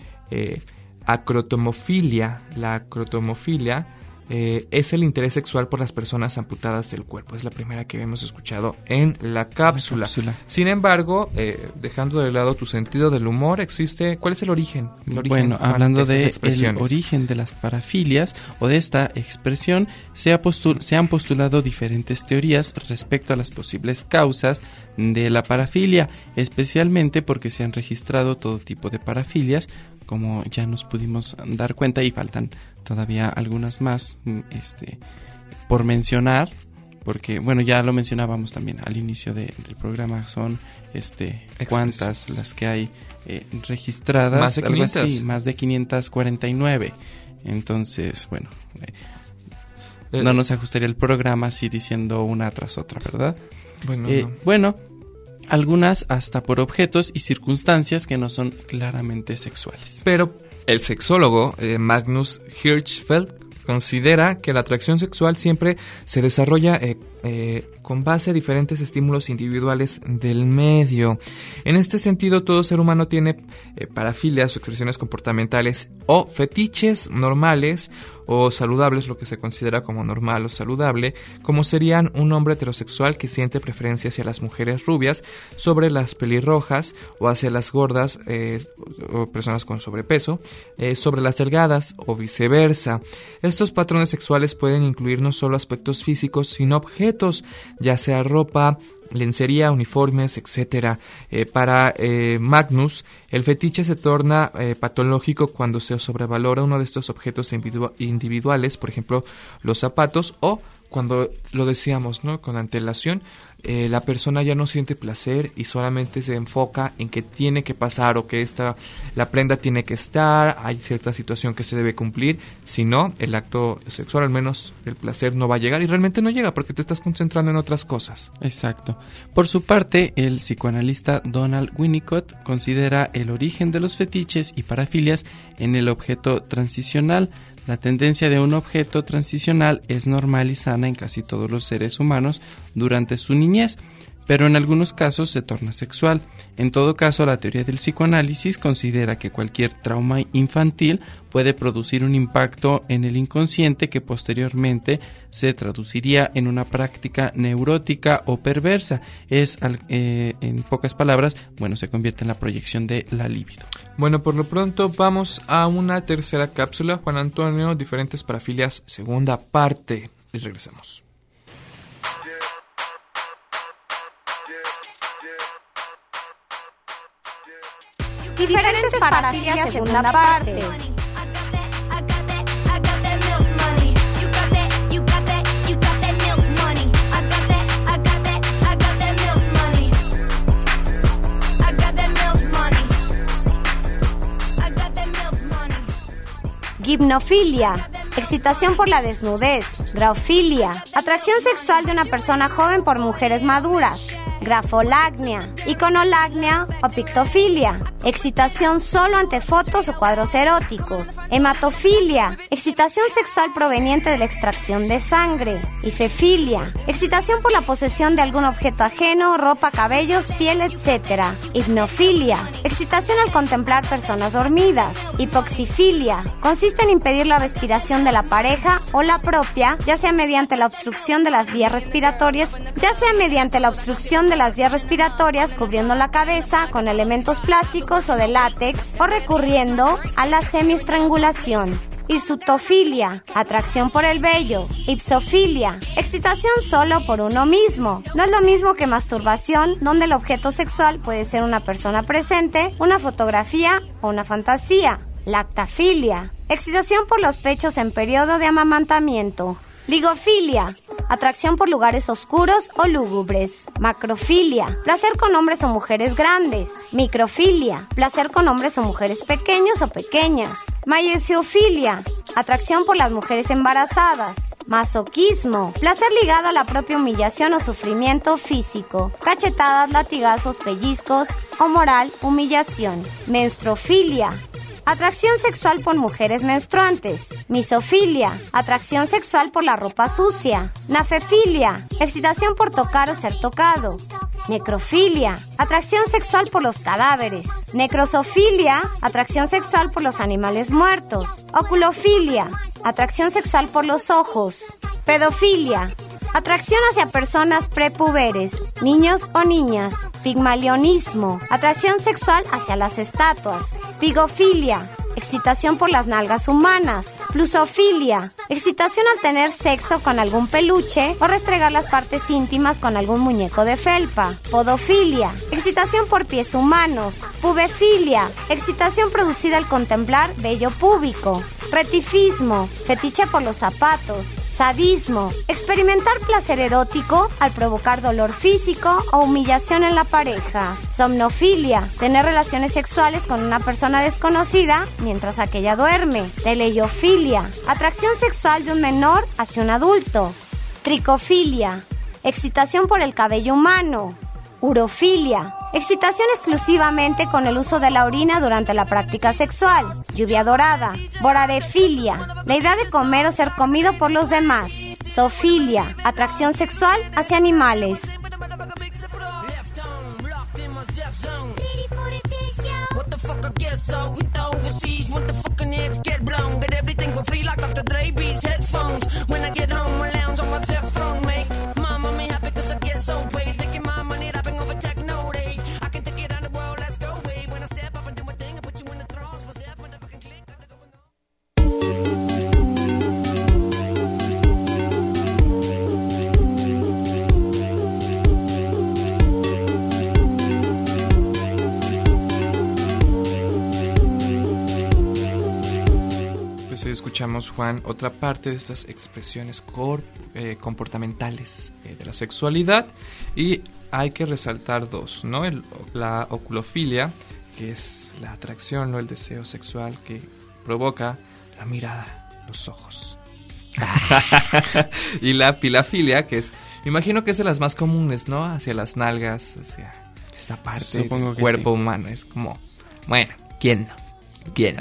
acrotomofilia. La acrotomofilia es el interés sexual por las personas amputadas del cuerpo. Es la primera que hemos escuchado en la cápsula. Sin embargo, dejando de lado tu sentido del humor, ¿cuál es el origen? Bueno, hablando del origen de las parafilias o de esta expresión, se han postulado diferentes teorías respecto a las posibles causas de la parafilia, especialmente porque se han registrado todo tipo de parafilias, como ya nos pudimos dar cuenta, y faltan todavía algunas más por mencionar, porque bueno, ya lo mencionábamos también al inicio del programa, son cuántas las que hay registradas, más de 500. Algo así, más de 549. Entonces, bueno, no nos ajustaría el programa así diciendo una tras otra, ¿verdad? Bueno, algunas hasta por objetos y circunstancias que no son claramente sexuales. Pero el sexólogo Magnus Hirschfeld considera que la atracción sexual siempre se desarrolla con base a diferentes estímulos individuales del medio. En este sentido, todo ser humano tiene parafilias o expresiones comportamentales o fetiches normales o saludables, lo que se considera como normal o saludable, como serían un hombre heterosexual que siente preferencia hacia las mujeres rubias sobre las pelirrojas, o hacia las gordas o personas con sobrepeso sobre las delgadas, o viceversa. Estos patrones sexuales pueden incluir no solo aspectos físicos, sino objetos, ya sea ropa, lencería, uniformes, etc. Para Magnus, el fetiche se torna patológico cuando se sobrevalora uno de estos objetos individuales, por ejemplo, los zapatos, o cuando lo decíamos, ¿no?, con antelación, la persona ya no siente placer y solamente se enfoca en que tiene que pasar, o que la prenda tiene que estar, hay cierta situación que se debe cumplir. Si no, el acto sexual, al menos el placer, no va a llegar, y realmente no llega porque te estás concentrando en otras cosas. Exacto. Por su parte, el psicoanalista Donald Winnicott considera el origen de los fetiches y parafilias en el objeto transicional. La tendencia de un objeto transicional es normal y sana en casi todos los seres humanos durante su niñez, pero en algunos casos se torna sexual. En todo caso, la teoría del psicoanálisis considera que cualquier trauma infantil puede producir un impacto en el inconsciente que posteriormente se traduciría en una práctica neurótica o perversa. En pocas palabras, se convierte en la proyección de la libido. Bueno, por lo pronto vamos a una tercera cápsula. Juan Antonio, diferentes parafilias, segunda parte. Y regresamos. Diferentes parafilias, segunda parte. Gimnofilia, excitación por la desnudez. Graofilia, atracción sexual de una persona joven por mujeres maduras. grafolagnia, iconolagnia o pictofilia, excitación solo ante fotos o cuadros eróticos, hematofilia, excitación sexual proveniente de la extracción de sangre, ifefilia, excitación por la posesión de algún objeto ajeno, ropa, cabellos, piel, etc. Hipnofilia, excitación al contemplar personas dormidas. Hipoxifilia, consiste en impedir la respiración de la pareja o la propia, ya sea mediante la obstrucción de las vías respiratorias, cubriendo la cabeza con elementos plásticos o de látex o recurriendo a la semiestrangulación. Hirsutofilia, atracción por el vello. Ipsofilia, excitación solo por uno mismo. No es lo mismo que masturbación, donde el objeto sexual puede ser una persona presente, una fotografía o una fantasía. Lactafilia, excitación por los pechos en periodo de amamantamiento. Ligofilia, atracción por lugares oscuros o lúgubres. Macrofilia, placer con hombres o mujeres grandes. Microfilia, placer con hombres o mujeres pequeños o pequeñas. Maiosiofilia, atracción por las mujeres embarazadas. Masoquismo, placer ligado a la propia humillación o sufrimiento físico. Cachetadas, latigazos, pellizcos o moral, humillación. Menstruofilia, atracción sexual por mujeres menstruantes. Misofilia, atracción sexual por la ropa sucia. Nafefilia, excitación por tocar o ser tocado. Necrofilia, atracción sexual por los cadáveres. Necrosofilia, atracción sexual por los animales muertos. Oculofilia, atracción sexual por los ojos. Pedofilia, atracción hacia personas prepuberes, niños o niñas. Pigmalionismo, atracción sexual hacia las estatuas. Pigofilia, excitación por las nalgas humanas. Plusofilia, excitación al tener sexo con algún peluche o restregar las partes íntimas con algún muñeco de felpa. Podofilia, excitación por pies humanos. Pubefilia, excitación producida al contemplar vello púbico. Retifismo, fetiche por los zapatos. Sadismo, experimentar placer erótico al provocar dolor físico o humillación en la pareja. Somnofilia, tener relaciones sexuales con una persona desconocida mientras aquella duerme. Teleiofilia, atracción sexual de un menor hacia un adulto. Tricofilia, excitación por el cabello humano. Urofilia, excitación exclusivamente con el uso de la orina durante la práctica sexual. Lluvia dorada. Vorarefilia, la idea de comer o ser comido por los demás. Zoofilia, atracción sexual hacia animales. Escuchamos, Juan, otra parte de estas expresiones comportamentales de la sexualidad, y hay que resaltar dos, ¿no? La oculofilia, que es la atracción, ¿no? El deseo sexual que provoca la mirada, los ojos. Y la pilafilia, que es, imagino que es de las más comunes, ¿no? Hacia las nalgas, hacia esta parte Supongo del que cuerpo sí. humano. Es como, bueno, ¿quién no? ¿Quién?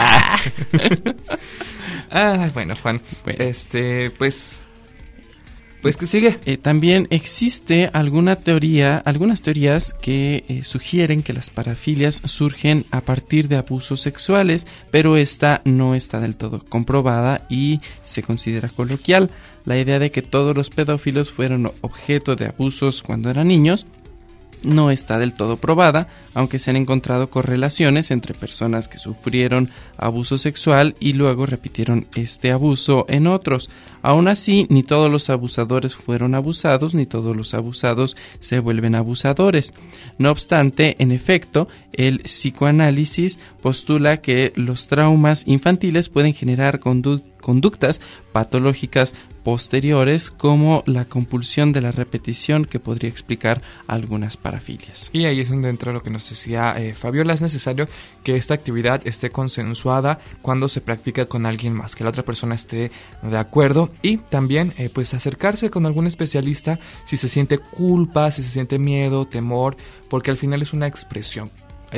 Bueno, Juan, pues ¿qué sigue? También existe algunas teorías que sugieren que las parafilias surgen a partir de abusos sexuales, pero esta no está del todo comprobada y se considera coloquial. La idea de que todos los pedófilos fueron objeto de abusos cuando eran niños no está del todo probada, aunque se han encontrado correlaciones entre personas que sufrieron abuso sexual y luego repitieron este abuso en otros. Aún así, ni todos los abusadores fueron abusados, ni todos los abusados se vuelven abusadores. No obstante, en efecto, el psicoanálisis postula que los traumas infantiles pueden generar conductas conductas patológicas posteriores como la compulsión de la repetición, que podría explicar algunas parafilias. Y ahí es donde entra lo que nos decía Fabiola. Es necesario que esta actividad esté consensuada cuando se practica con alguien más, que la otra persona esté de acuerdo, y también pues acercarse con algún especialista si se siente culpa, si se siente miedo, temor, porque al final es una expresión.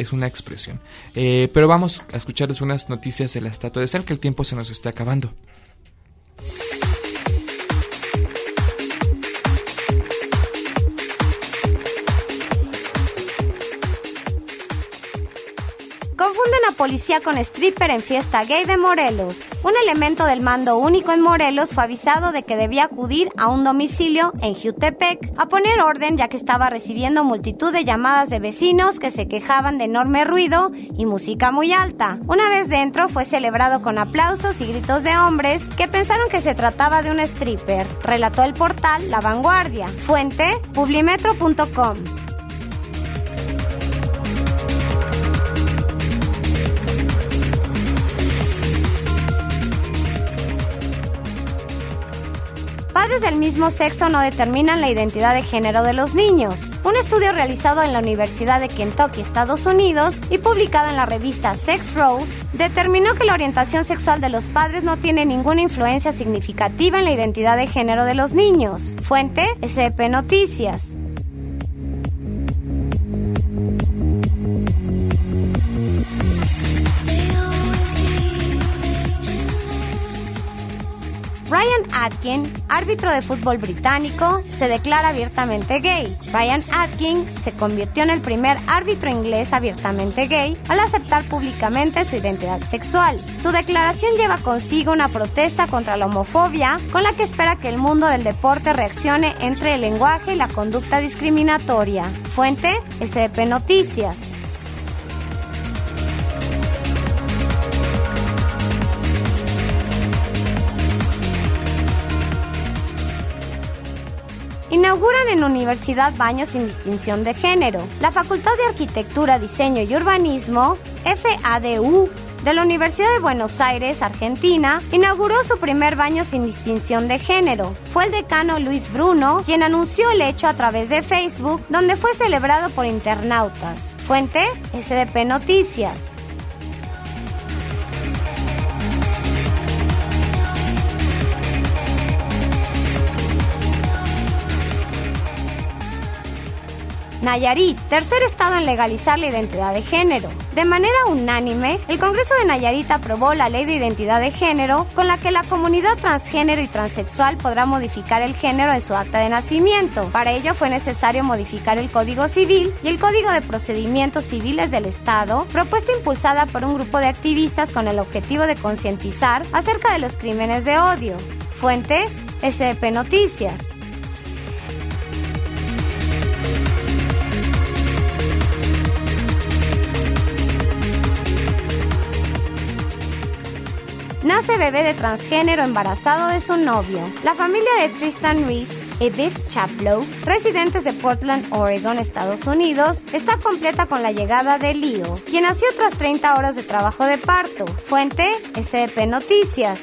Pero vamos a escucharles unas noticias de la estatua de sal, que el tiempo se nos está acabando. Confunden a policía con stripper en fiesta gay de Morelos. Un elemento del mando único en Morelos fue avisado de que debía acudir a un domicilio en Jutepec a poner orden, ya que estaba recibiendo multitud de llamadas de vecinos que se quejaban de enorme ruido y música muy alta. Una vez dentro fue celebrado con aplausos y gritos de hombres que pensaron que se trataba de un stripper, relató el portal La Vanguardia. Fuente: publimetro.com. Padres del mismo sexo no determinan la identidad de género de los niños. Un estudio realizado en la Universidad de Kentucky, Estados Unidos, y publicado en la revista Sex Rose, determinó que la orientación sexual de los padres no tiene ninguna influencia significativa en la identidad de género de los niños. Fuente: SDP Noticias. Brian Atkin, árbitro de fútbol británico, se declara abiertamente gay. Brian Atkin se convirtió en el primer árbitro inglés abiertamente gay al aceptar públicamente su identidad sexual. Su declaración lleva consigo una protesta contra la homofobia, con la que espera que el mundo del deporte reaccione entre el lenguaje y la conducta discriminatoria. Fuente: SDP Noticias. Inauguran en Universidad baños sin distinción de género. La Facultad de Arquitectura, Diseño y Urbanismo, FADU, de la Universidad de Buenos Aires, Argentina, inauguró su primer baño sin distinción de género. Fue el decano Luis Bruno quien anunció el hecho a través de Facebook, donde fue celebrado por internautas. Fuente: SDP Noticias. Nayarit, tercer estado en legalizar la identidad de género. De manera unánime, el Congreso de Nayarit aprobó la Ley de Identidad de Género, con la que la comunidad transgénero y transexual podrá modificar el género de su acta de nacimiento. Para ello fue necesario modificar el Código Civil y el Código de Procedimientos Civiles del Estado, propuesta impulsada por un grupo de activistas con el objetivo de concientizar acerca de los crímenes de odio. Fuente: SDP Noticias. Nace bebé de transgénero embarazado de su novio. La familia de Tristan Reese y Viv Chaplow, residentes de Portland, Oregon, Estados Unidos, está completa con la llegada de Leo, quien nació tras 30 horas de trabajo de parto. Fuente: SDP Noticias.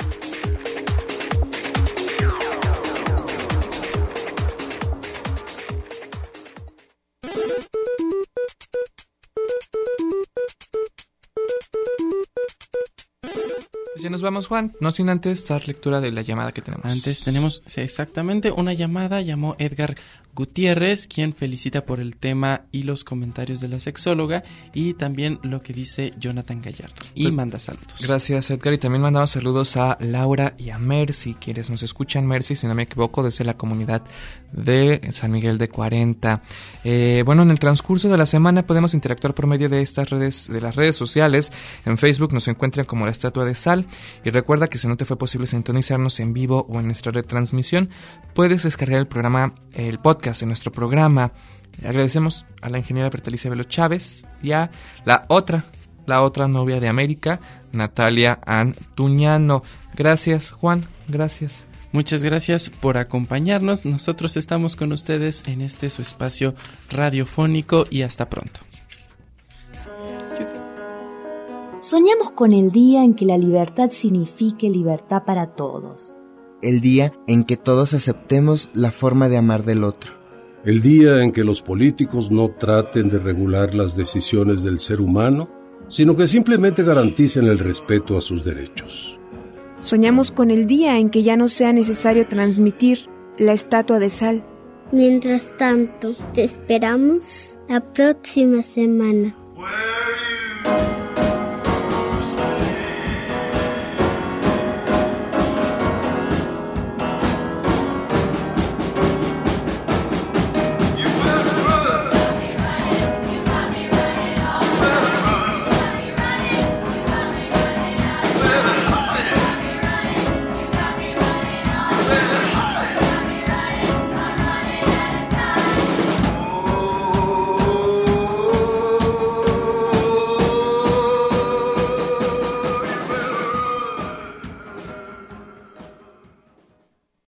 Pues ya nos vamos, Juan, no sin antes dar lectura de la llamada que tenemos. Antes tenemos exactamente una llamada. Llamó Edgar Gutiérrez, quien felicita por el tema y los comentarios de la sexóloga, y también lo que dice Jonathan Gallardo, y pues manda saludos. Gracias, Edgar, y también mandamos saludos a Laura y a Mercy, quienes nos escuchan. Mercy, si no me equivoco, desde la comunidad de San Miguel de 40. Bueno, en el transcurso de la semana podemos interactuar por medio de estas redes, de las redes sociales. En Facebook nos encuentran como La Estatua de Sal, y recuerda que si no te fue posible sintonizarnos en vivo o en nuestra retransmisión, puedes descargar el podcast de nuestro programa. Agradecemos a la ingeniera Bertalicia Velo Chávez y a la otra novia de América, Natalia Antuñano. Gracias, Juan, gracias. Muchas gracias por acompañarnos. Nosotros estamos con ustedes en este su espacio radiofónico, y hasta pronto. Soñamos con el día en que la libertad signifique libertad para todos. El día en que todos aceptemos la forma de amar del otro. El día en que los políticos no traten de regular las decisiones del ser humano, sino que simplemente garanticen el respeto a sus derechos. Soñamos con el día en que ya no sea necesario transmitir la estatua de sal. Mientras tanto, te esperamos la próxima semana.